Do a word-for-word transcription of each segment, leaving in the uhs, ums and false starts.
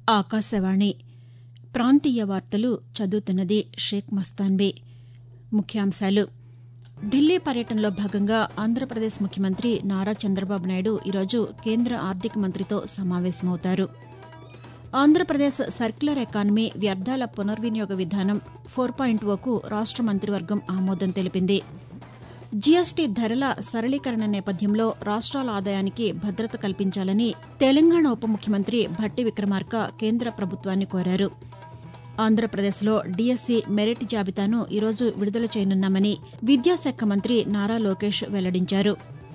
ఆకాశవాణి ప్రాంతీయ వార్తలు చదువుతున్నది షేక్ మస్తాన్బీ. ముఖ్యాంశాలు. ఢిల్లీ పర్యటనలో భాగంగా ఆంధ్రప్రదేశ్ ముఖ్యమంత్రి నారా చంద్రబాబు నాయుడు ఈరోజు కేంద్ర ఆర్థిక మంత్రితో సమావేశమవుతారు. ఆంధ్రప్రదేశ్ సర్క్యులర్ ఎకానమీ వ్యర్థాల పునర్వినియోగ విధానం ఫోర్ పాయింట్ ఓకు రాష్ట మంత్రివర్గం ఆమోదం తెలిపింది. జీఎస్టీ ధరల సరళీకరణ నేపథ్యంలో రాష్ట్రాల ఆదాయానికి భద్రత కల్పించాలని తెలంగాణ ఉప ముఖ్యమంత్రి భట్టి విక్రమార్క కేంద్ర ప్రభుత్వాన్ని కోరారు. ఆంధ్రప్రదేశ్లో డీఎస్సీ మెరిట్ జాబితాను ఈరోజు విడుదల చేయనున్నామని విద్యాశాఖ మంత్రి నారా లోకేష్ వెల్లడించారు.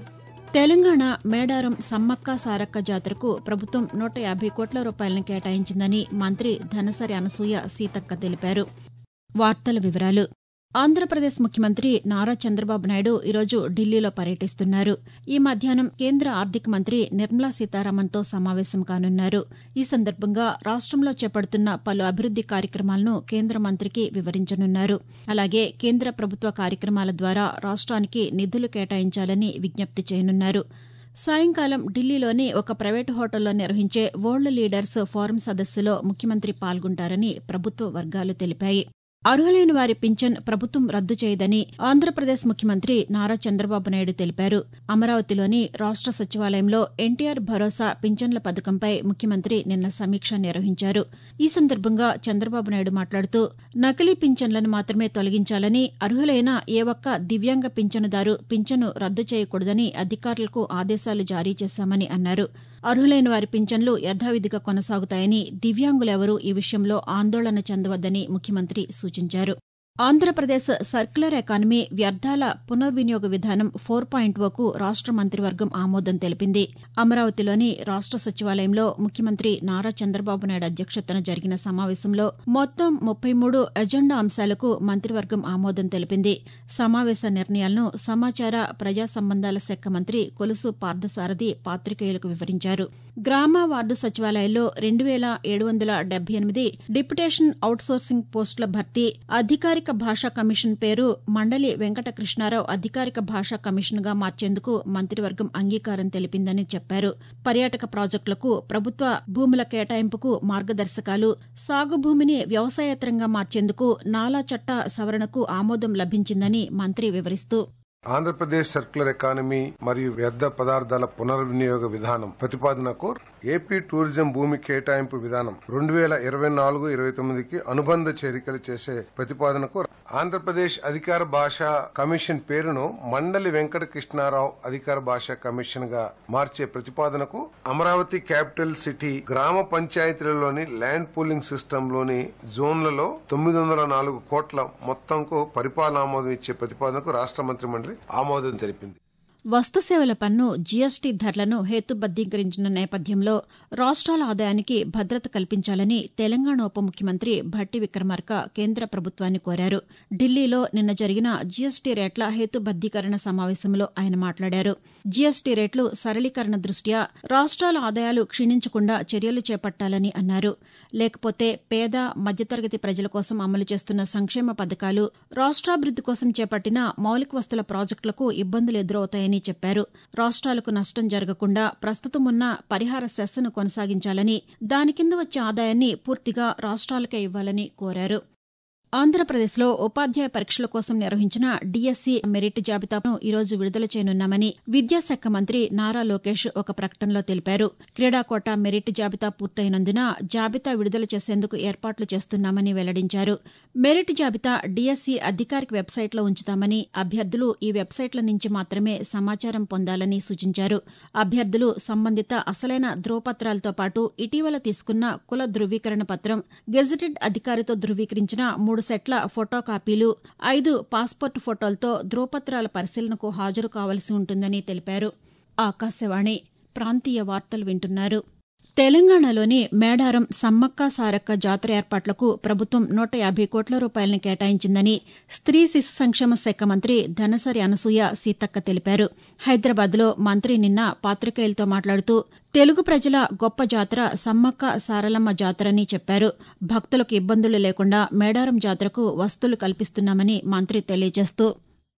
తెలంగాణ మేడారం సమ్మక్క సారక్క జాతరకు ప్రభుత్వం నూట యాభై కోట్ల రూపాయలను కేటాయించిందని మంత్రి ధనసరి అనసూయ సీతక్క తెలిపారు. వార్తల వివరాలు. ఆంధ్రప్రదేశ్ ముఖ్యమంత్రి నారా చంద్రబాబు నాయుడు ఈరోజు ఢిల్లీలో పర్యటిస్తున్నారు. ఈ మధ్యాహ్నం కేంద్ర ఆర్థిక మంత్రి నిర్మలా సీతారామన్తో సమావేశం కానున్నారు. ఈ సందర్భంగా రాష్టంలో చేపడుతున్న పలు అభివృద్ది కార్యక్రమాలను కేంద్ర మంత్రికి వివరించనున్నారు. అలాగే కేంద్ర ప్రభుత్వ కార్యక్రమాల ద్వారా రాష్ట్రానికి నిధులు కేటాయించాలని విజ్ఞప్తి చేయనున్నారు. సాయంకాలం ఢిల్లీలోని ఒక ప్రైవేటు హోటల్లో నిర్వహించే వరల్డ్ లీడర్స్ ఫోరం సదస్సులో ముఖ్యమంత్రి పాల్గొంటారని ప్రభుత్వ వర్గాలు తెలిపాయి. అర్హులైన వారి పింఛన్ ప్రభుత్వం రద్దు చేయదని ఆంధ్రప్రదేశ్ ముఖ్యమంత్రి నారా చంద్రబాబు నాయుడు తెలిపారు. అమరావతిలోని రాష్ట సచివాలయంలో ఎన్టీఆర్ భరోసా పింఛన్ల పథకంపై ముఖ్యమంత్రి నిన్న సమీక్ష నిర్వహించారు. ఈ సందర్భంగా చంద్రబాబు నాయుడు మాట్లాడుతూ నకిలీ పింఛన్లను మాత్రమే తొలగించాలని, అర్హులైన ఏ ఒక్క దివ్యాంగ పింఛనుదారు పింఛను రద్దు చేయకూడదని అధికారులకు ఆదేశాలు జారీ చేశామని అన్నారు. అర్హులైన వారి పింఛన్లు యథావిధిగా కొనసాగుతాయని, దివ్యాంగులెవరూ ఈ విషయంలో ఆందోళన చెందవద్దని ముఖ్యమంత్రి సూచించారు. ఆంధ్రప్రదేశ్ సర్క్యులర్ ఎకానమీ వ్యర్థాల పునర్వినియోగ విధానం ఫోర్ పాయింట్ ఓకు రాష్ట మంత్రివర్గం ఆమోదం తెలిపింది. అమరావతిలోని రాష్ట సచివాలయంలో ముఖ్యమంత్రి నారా చంద్రబాబు నాయుడు అధ్యక్షతన జరిగిన సమావేశంలో మొత్తం ముప్పై మూడు ఎజెండా అంశాలకు మంత్రివర్గం ఆమోదం తెలిపింది. సమావేశ నిర్ణయాలను సమాచార ప్రజా సంబంధాల శాఖ మంత్రి కొలుసు పార్థసారథి పాతికేయులకు వివరించారు. గ్రామ వార్డు సచివాలయాల్లో రెండు వేల ఏడు వందల డెబ్బై ఎనిమిది డిప్యుటేషన్ అవుట్సోర్సింగ్ పోస్టుల భర్తీ, అధికారిక భాషా కమిషన్ పేరు మండలి వెంకట కృష్ణారావు అధికారిక భాషా కమిషన్గా మార్చేందుకు మంత్రివర్గం అంగీకారం తెలిపిందని చెప్పారు. పర్యాటక ప్రాజెక్టులకు ప్రభుత్వ భూముల కేటాయింపుకు మార్గదర్శకాలు, సాగు భూమిని వ్యవసాయేతరంగా మార్చేందుకు నాలా చట్ట సవరణకు ఆమోదం లభించిందని మంత్రి వివరిస్తూ ఆంధ్రప్రదేశ్ సర్క్యులర్ ఎకానమీ మరియు వ్యర్థ పదార్థాల పునర్వినియోగ విధానం ప్రతిపాదనకు ఏపీ టూరిజం భూమి కేటాయింపు విధానం రెండు వేల ఇరవై నాలుగు ఇరవై తొమ్మిదికి అనుబంధ చేరికలు చేసే ప్రతిపాదనకు ఆంధ్రప్రదేశ్ అధికార భాషా కమిషన్ పేరును మండలి వెంకట కృష్ణారావు అధికార భాషా కమిషన్ గా మార్చే ప్రతిపాదనకు అమరావతి క్యాపిటల్ సిటీ గ్రామ పంచాయతీలలోని ల్యాండ్ పూలింగ్ సిస్టమ్ లోని జోన్లలో తొమ్మిది వందల నాలుగు కోట్ల మొత్తంకు పరిపాలన ఆమోదం ఇచ్చే ప్రతిపాదనకు రాష్ట మంత్రి మండలి ఆమోదం తెలిపింది. వస్తుసేవల పన్ను జీఎస్టీ ధరలను హేతుబద్దీకరించిన నేపథ్యంలో రాష్ట్రాల ఆదాయానికి భద్రత కల్పించాలని తెలంగాణ ఉప ముఖ్యమంత్రి భట్టి విక్రమార్క కేంద్ర ప్రభుత్వాన్ని కోరారు. ఢిల్లీలో నిన్న జరిగిన జీఎస్టీ రేట్ల హేతుబద్దీకరణ సమావేశంలో ఆయన మాట్లాడారు. జీఎస్టీ రేట్లు సరళీకరణ దృష్ట్యా రాష్ట్రాల ఆదాయాలు క్షీణించకుండా చర్యలు చేపట్టాలని అన్నారు. లేకపోతే పేద మధ్యతరగతి ప్రజల కోసం అమలు చేస్తున్న సంక్షేమ పథకాలు, రాష్ట్రాభివృద్ది కోసం చేపట్టిన మౌలిక వస్తుల ప్రాజెక్టులకు ఇబ్బందులు ఎదురవుతాయని చెప్పారు. రాష్ట్రాలకు నష్టం జరగకుండా ప్రస్తుతం ఉన్న పరిహార సెస్ను కొనసాగించాలని, దాని కింద వచ్చే ఆదాయాన్ని పూర్తిగా రాష్ట్రాలకే ఇవ్వాలని కోరారు. ఆంధ్రప్రదేశ్లో ఉపాధ్యాయ పరీక్షల కోసం నిర్వహించిన డీఎస్సీ మెరిట్ జాబితాను ఈరోజు విడుదల చేయనున్నామని విద్యాశాఖ మంత్రి నారా లోకేష్ ఒక ప్రకటనలో తెలిపారు. క్రీడాకోట మెరిట్ జాబితా పూర్తయినందున జాబితా విడుదల చేసేందుకు ఏర్పాట్లు చేస్తున్నామని వెల్లడించారు. మెరిట్ జాబితా డీఎస్సీ అధికారిక వెబ్సైట్లో ఉంచుతామని, అభ్యర్థులు ఈ వెబ్సైట్ల నుంచి మాత్రమే సమాచారం పొందాలని సూచించారు. అభ్యర్థులు సంబంధిత అసలైన ధ్రువపత్రాలతో పాటు ఇటీవల తీసుకున్న కుల ధృవీకరణ పత్రం, గెజిటెడ్ అధికారితో ధృవీకరించిన మూడు సెట్ల ఫోటో కాపీలు, ఐదు పాస్పోర్ట్ ఫోటోలతో ధ్రువపత్రాల పరిశీలనకు హాజరు కావాల్సి ఉంటుందని తెలిపారు. ఆకాశవాణి ప్రాంతీయ వార్తలు వింటున్నారు. తెలంగాణలోని మేడారం సమ్మక్క సారక్క జాతర ఏర్పాట్లకు ప్రభుత్వం నూట యాభై కోట్ల రూపాయలను కేటాయించిందని స్త్రీ శిశు సంక్షేమ శాఖ మంత్రి ధనసరి అనసూయ సీతక్క తెలిపారు. హైదరాబాద్లో మంత్రి నిన్న పాతికేయులతో మాట్లాడుతూ తెలుగు ప్రజల గొప్ప జాతర సమ్మక్క సారలమ్మ జాతరని చెప్పారు. భక్తులకు ఇబ్బందులు లేకుండా మేడారం జాతరకు వసతులు కల్పిస్తున్నామని మంత్రి తెలియజేస్తూ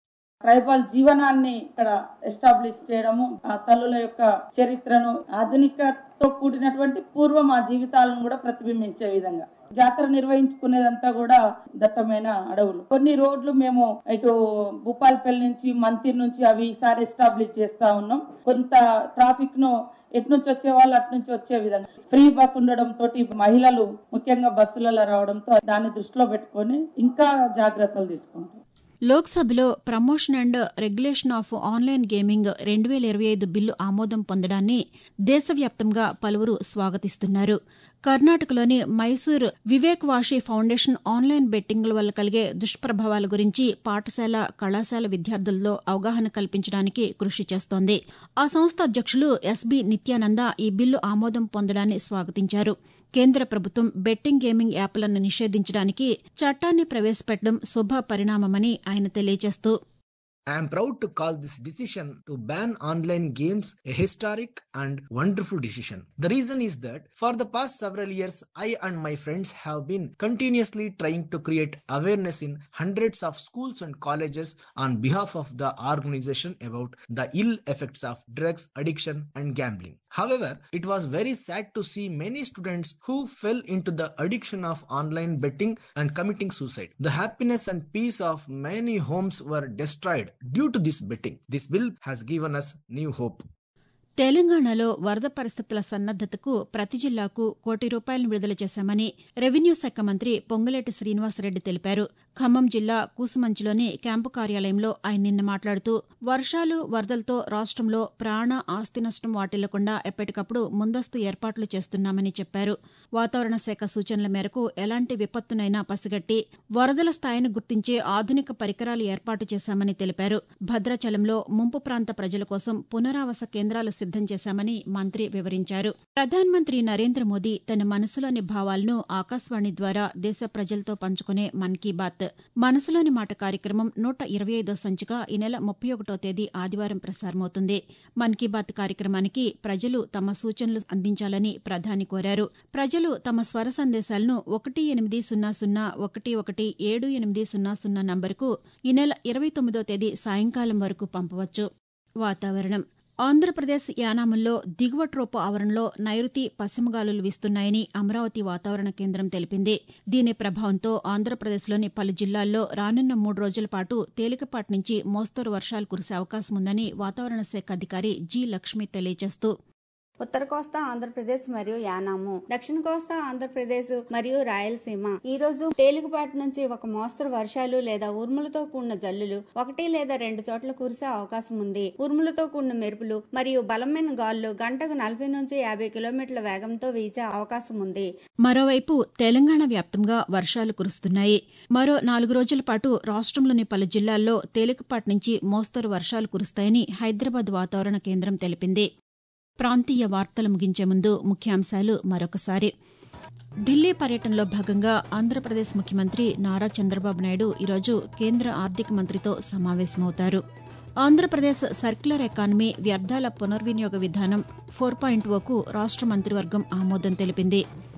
ట్రైబల్ జీవనాన్ని ఇక్కడ ఎస్టాబ్లిష్ చేయడము, ఆ తల్లుల యొక్క చరిత్రను ఆధునికతో కూడినటువంటి పూర్వ మా జీవితాలను కూడా ప్రతిబింబించే విధంగా జాతర నిర్వహించుకునేదంతా కూడా దట్టమైన అడవులు. కొన్ని రోడ్లు మేము ఇటు భూపాలపల్లి నుంచి మంతిర్ నుంచి అవి ఈసారి ఎస్టాబ్లిష్ చేస్తా ఉన్నాం. కొంత ట్రాఫిక్ ను ఎటు నుంచి వచ్చే వాళ్ళు అటు నుంచి వచ్చే విధంగా ఫ్రీ బస్ ఉండడం తోటి మహిళలు ముఖ్యంగా బస్సులలో రావడంతో దాన్ని దృష్టిలో పెట్టుకొని ఇంకా జాగ్రత్తలు తీసుకుంటాం. లోక్సభలో promotion and regulation of online gaming రెండు వేల ఇరవై ఐదు బిల్లు ఆమోదం పొందడాన్ని దేశవ్యాప్తంగా పలువురు స్వాగతిస్తున్నారు. కర్ణాటకలోని మైసూర్ వివేక్ వాషి ఫౌండేషన్ ఆన్లైన్ బెట్టింగ్ల వల్ల కలిగే దుష్ప్రభావాల గురించి పాఠశాల, కళాశాల విద్యార్థుల్లో అవగాహన కల్పించడానికి కృషి చేస్తోంది. ఆ సంస్థ అధ్యక్షులు ఎస్బి నిత్యానంద ఈ బిల్లు ఆమోదం పొందడాన్ని స్వాగతించారు. కేంద్ర ప్రభుత్వం బెట్టింగ్ గేమింగ్ యాప్లను నిషేధించడానికి చట్టాన్ని ప్రవేశపెట్టడం శుభ పరిణామమని ఆయన తెలియజేస్తూ, I am proud to call this decision to ban online games a historic and wonderful decision. The reason is that for the past several years, I and my friends have been continuously trying to create awareness in hundreds of schools and colleges on behalf of the organization about the ill effects of drugs, addiction and gambling. However, it was very sad to see many students who fell into the addiction of online betting and committing suicide. The happiness and peace of many homes were destroyed due to this betting. This bill has given us new hope. తెలంగాణలో వరద పరిస్థితుల సన్నద్దతకు ప్రతి జిల్లాకు కోటి రూపాయలను విడుదల చేశామని revenue శాఖ మంత్రి పొంగులేటి శ్రీనివాసరెడ్డి తెలిపారు. ఖమ్మం జిల్లా కూసుమంచిలోని క్యాంపు కార్యాలయంలో ఆయన నిన్న మాట్లాడుతూ వర్షాలు, వరదలతో రాష్టంలో ప్రాణ, ఆస్తి నష్టం వాటిల్లకుండా ఎప్పటికప్పుడు ముందస్తు ఏర్పాట్లు చేస్తున్నామని చెప్పారు. వాతావరణ శాఖ సూచనల మేరకు ఎలాంటి విపత్తునైనా పసిగట్టి వరదల స్థాయిని గుర్తించే ఆధునిక పరికరాలు ఏర్పాటు చేశామని తెలిపారు. భద్రాచలంలో ముంపు ప్రాంత ప్రజల కోసం పునరావాస కేంద్రాలు సిద్దం చేశామని మంత్రి వివరించారు. ప్రధానమంత్రి నరేంద్ర మోదీ తన మనసులోని భావాలను ఆకాశవాణి ద్వారా దేశ ప్రజలతో పంచుకునే మన్ కీ బాత్ మనసులోని మాట కార్యక్రమం నూట ఇరవై ఐదో సంచిక ఈ నెల ముప్పై ఒకటో తేదీ ఆదివారం ప్రసారమవుతుంది. మన్ కీ బాత్ కార్యక్రమానికి ప్రజలు తమ సూచనలు అందించాలని ప్రధాని కోరారు. ప్రజలు తమ స్వర సందేశాలను ఒకటి ఎనిమిది సున్నా సున్నా ఒకటి ఒకటి ఏడు ఎనిమిది సున్నా సున్నా నంబరుకు ఈ నెల ఇరవై తొమ్మిదో తేదీ సాయంకాలం వరకు పంపవచ్చు. వాతావరణం. ఆంధ్రప్రదేశ్ యానాముల్లో దిగువ ట్రోపు ఆవరణలో నైరుతి పశ్చిమగాలులు వీస్తున్నాయని అమరావతి వాతావరణ కేంద్రం తెలిపింది. దీని ప్రభావంతో ఆంధ్రప్రదేశ్లోని పలు జిల్లాల్లో రానున్న మూడు రోజుల పాటు తేలికపాటి నుంచి మోస్తరు వర్షాలు కురిసే అవకాశం ఉందని వాతావరణ శాఖ అధికారి జి లక్ష్మి తెలియజేస్తూ, ఉత్తర కోస్తా ఆంధ్రప్రదేశ్ మరియు యానాము, దక్షిణ కోస్తా ఆంధ్రప్రదేశ్ మరియు రాయలసీమ ఈ రోజు తేలికపాటి నుంచి ఒక మోస్తరు వర్షాలు లేదా ఉరుములతో కూడిన జల్లులు ఒకటి లేదా రెండు చోట్ల కురిసే అవకాశం ఉంది. ఉరుములతో కూడిన మెరుపులు మరియు బలమైన గాలులు గంటకు నలభై నుంచి యాభై కిలోమీటర్ల వేగంతో వీచే అవకాశం ఉంది. మరోవైపు తెలంగాణ వ్యాప్తంగా వర్షాలు కురుస్తున్నాయి. మరో నాలుగు రోజుల పాటు రాష్ట్రంలోని పలు జిల్లాల్లో తేలికపాటి నుంచి మోస్తరు వర్షాలు కురుస్తాయని హైదరాబాద్ వాతావరణ కేంద్రం తెలిపింది. ప్రాంతీయ వార్తలు ముగించే ముందు ముఖ్యాంశాలు మరొకసారి. ఢిల్లీ పర్యటనలో భాగంగా ఆంధ్రప్రదేశ్ ముఖ్యమంత్రి నారా చంద్రబాబు నాయుడు ఈరోజు కేంద్ర ఆర్థిక మంత్రితో సమావేశమవుతారు. ఆంధ్రప్రదేశ్ సర్క్యులర్ ఎకానమీ వ్యర్థాల పునర్వినియోగ విధానం ఫోర్ పాయింట్ ఓకు రాష్ట మంత్రివర్గం ఆమోదం తెలిపింది.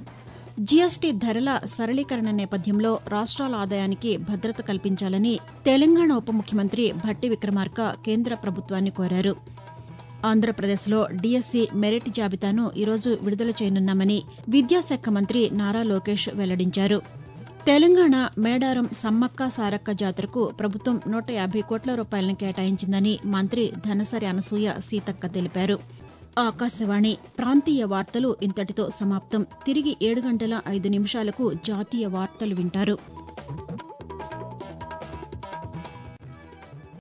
జీఎస్టీ ధరల సరళీకరణ నేపథ్యంలో రాష్ట్రాల ఆదాయానికి భద్రత కల్పించాలని తెలంగాణ ఉప ముఖ్యమంత్రి భట్టి విక్రమార్క కేంద్ర ప్రభుత్వాన్ని కోరారు. ఆంధ్రప్రదేశ్లో డీఎస్సీ మెరిట్ జాబితాను ఈరోజు విడుదల చేయనున్నామని విద్యాశాఖ మంత్రి నారా లోకేష్ వెల్లడించారు. తెలంగాణ మేడారం సమ్మక్క సారక్క జాతరకు ప్రభుత్వం నూట యాభై కోట్ల రూపాయలను కేటాయించిందని మంత్రి ధనసరి అనసూయ సీతక్క తెలిపారు. ఆకాశవాణి ప్రాంతీయ వార్తలు ఇంతటితో సమాప్తం. తిరిగి ఏడు గంటల ఐదు నిమిషాలకు జాతీయ వార్తలు వింటారు.